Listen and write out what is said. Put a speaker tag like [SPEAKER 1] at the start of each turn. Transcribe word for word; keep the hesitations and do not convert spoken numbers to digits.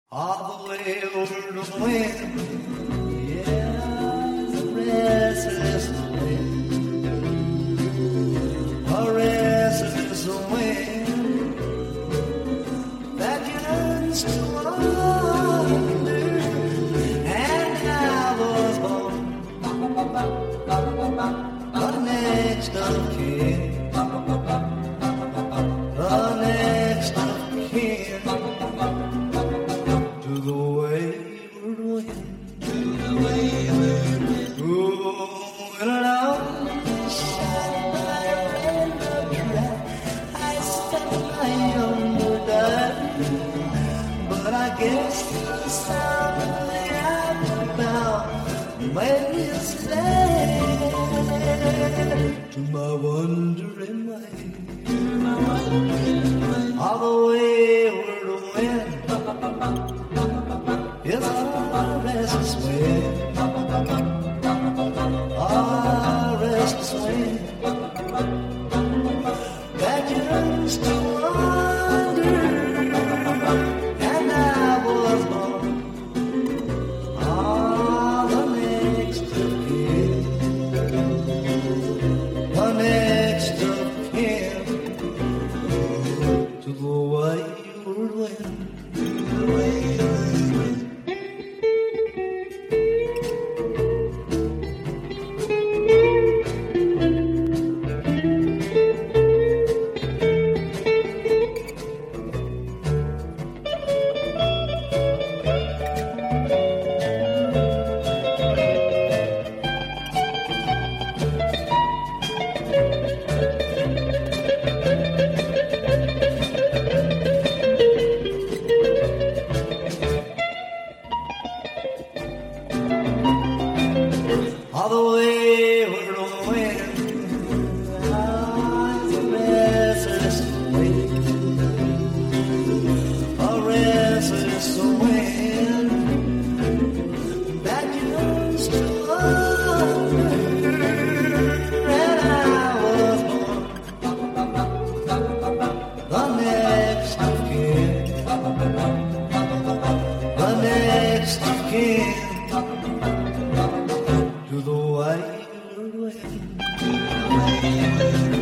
[SPEAKER 1] All the way over the wind, yeah, the restless wind, a restless wind that yearns to wander, and I was born the next of kin, the next of kin. To the wayward wind, to the wayward wind, moving along beside my railroad track. I spent my younger days, but I guess the sound of the outbound made me stay to my wandering way, to my wandering way, all the wayward wind. Yes, I restless wind, I restless wind that yearns to wander, and I was born ah, the next of kin, the next of kin to the wayward wind, to the wayward wind. All the wayward wind, ah, it's a restless wind, a restless wind that yearns to wander, and I was born the next of kin, the next of kin. To the wayward wind, to the wayward wind.